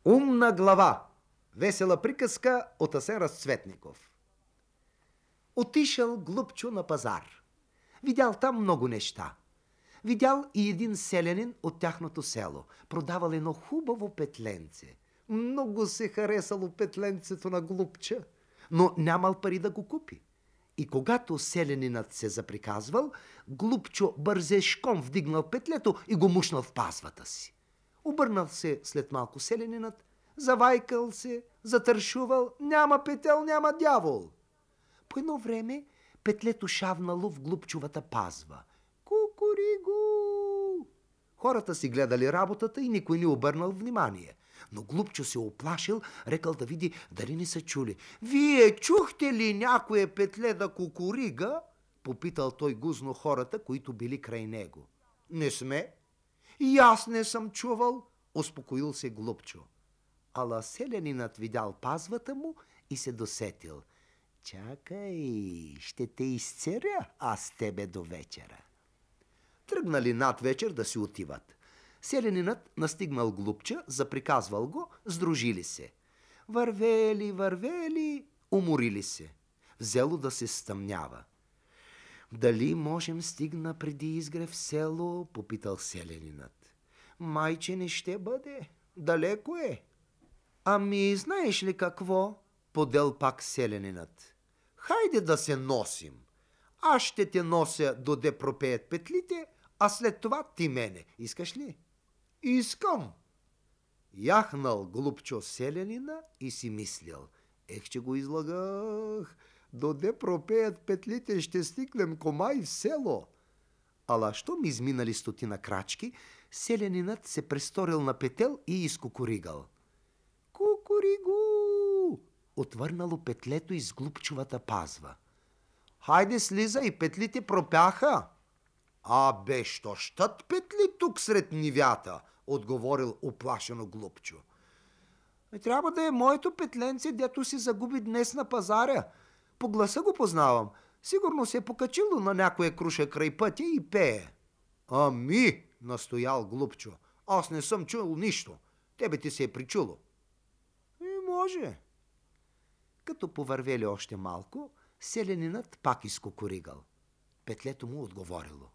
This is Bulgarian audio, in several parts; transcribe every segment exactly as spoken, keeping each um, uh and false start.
Умна глава. Весела приказка от Асен Разцветников. Отишъл Глупчо на пазар. Видял там много неща. Видял и един селянин от тяхното село. Продавал едно хубаво петленце. Много се харесало петленцето на Глупча, но нямал пари да го купи. И когато селянинът се заприказвал, Глупчо бързешком вдигнал петлето и го мушнал в пазвата си. Обърнал се след малко селянинът, завайкал се, затършувал, няма петел, няма дявол. По едно време петлето шавнало в Глупчовата пазва. Кукуригу! Хората си гледали работата и никой не обърнал внимание. Но Глупчо се оплашил, рекал да види дали не са чули. Вие чухте ли някое петле да кукурига? Попитал той гузно хората, които били край него. Не сме. И аз не съм чувал, успокоил се Глупчо. Ала селянинът видял пазвата му и се досетил. Чакай, ще те изцеря аз тебе до вечера. Тръгнали над вечер да си отиват. Селянинът настигнал Глупча, заприказвал го, сдружили се. Вървели, вървели, уморили се. Взело да се стъмнява. Дали можем стигна преди изгрев село, попитал селянинът. Майче не ще бъде, далеко е. Ами знаеш ли какво? Подел пак селянинът. Хайде да се носим. Аз ще те нося доде пропеят петлите, а след това ти мене. Искаш ли? Искам. Яхнал Глупчо селянина и си мислил. Ех, че го излагах. Доде пропеят петлите, ще стигнем комай в село. Ала щом изминали стотина крачки, селянинът се престорил на петел и изкукуригал. Кукуригу! Отвърнало петлето из Глупчовата пазва. Хайде слиза, и петлите пропяха. А бе, що щат петли тук сред нивята, отговорил уплашено Глупчо. Трябва да е моето петленце, дето си загуби днес на пазаря. По гласа го познавам. Сигурно се е покачило на някоя круша край пътя и пее. Ами, настоял Глупчо, аз не съм чул нищо. Тебе ти се е причуло. И може. Като повървели още малко, селянинът пак изкукуригал. Петлето му отговорило.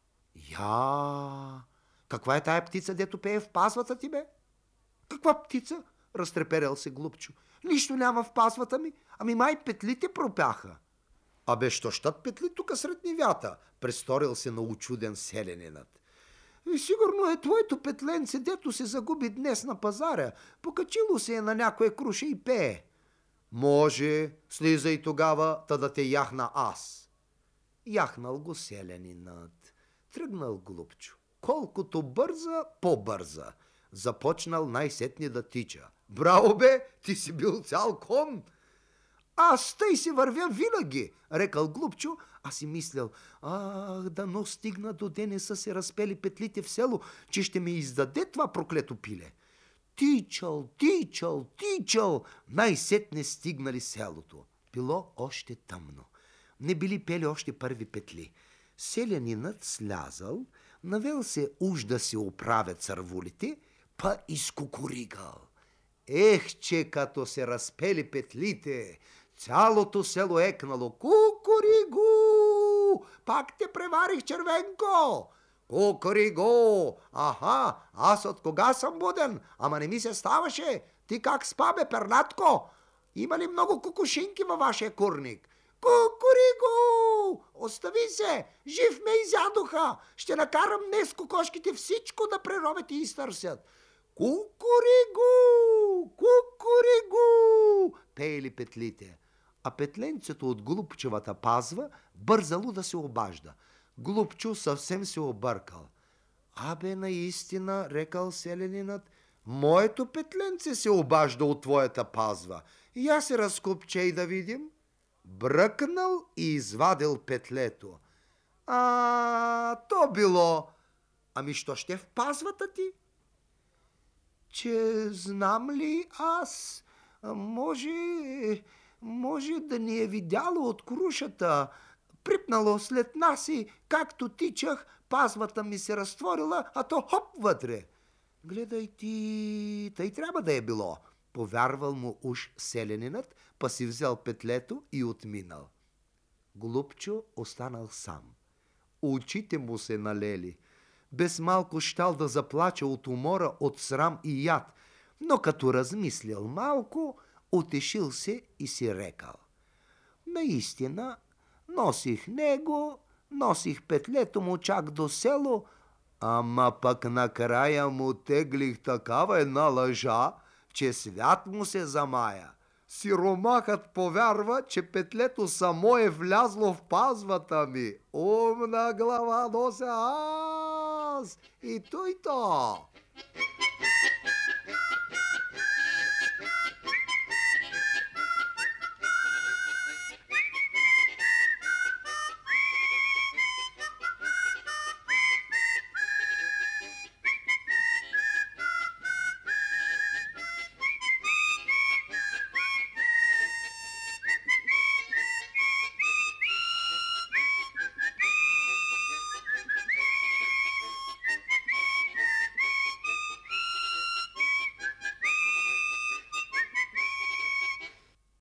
Я, каква е тая птица, дето пее в пазвата ти, бе? Каква птица? Разтреперел се Глупчо. Нищо няма в пазвата ми, ами май петлите пропяха. Абе, що щат петли тука сред нивята? Престорил се на учуден селянинът. И сигурно е твоето петленце, дето се загуби днес на пазаря. Покачило се е на някоя круша и пее. Може, слизай тогава, та да те яхна аз. Яхнал го селянинът. Тръгнал Глупчо. Колкото бърза, по-бърза. Започнал най-сетне да тича. Браво, бе, ти си бил цял кон. Аз тъй си вървя винаги, рекал Глупчо, а си мислял, ах, дано стигна до деня са се разпели петлите в село, че ще ми издаде това проклето пиле. Тичал, тичал, тичал, най-сетне стигнали селото. Било още тъмно. Не били пели още първи петли. Селянинът слязал, навел се уж да се оправят цървулите, па изкукуригал. Ех, че като се разпели петлите, цялото село екнало. Кукуригу! Пак те преварих, червенко! Кукуригу! Аха, аз от кога съм буден? Ама не ми се ставаше. Ти как спа, бе, пернатко? Има ли много кукушинки във вашия курник? Кукуригу! Остави се! Жив ме изядоха! Ще накарам днес кокошките всичко да преровят и изтърсят. Кукуригу! Кукуригу! Пеели петлите. А петленцето от Глупчевата пазва бързало да се обажда. Глупчо съвсем се объркал. Абе, наистина, рекал селянинът, моето петленце се обажда от твоята пазва. Я се разкопчей да видим. Бръкнал и извадил петлето. А, то било. Ами що ще в пазвата ти? Че знам ли аз? Може, може да ни е видяло от крушата. Припнало след нас и, както тичах, пазвата ми се разтворила, а то хоп вътре. Гледай ти, тъй трябва да е било. Повярвал му уж селянинът, па си взел петлето и отминал. Голубчо останал сам. Очите му се налели. Без малко щал да заплача от умора, от срам и яд, но като размислил малко, утешил се и си рекал: наистина, носих него, носих петлето му чак до село, ама пък накрая му теглих такава една лъжа, че свят му се замая. Сиромахът повярва, че петлето само е влязло в пазвата ми. Умна глава нося аз! И той то!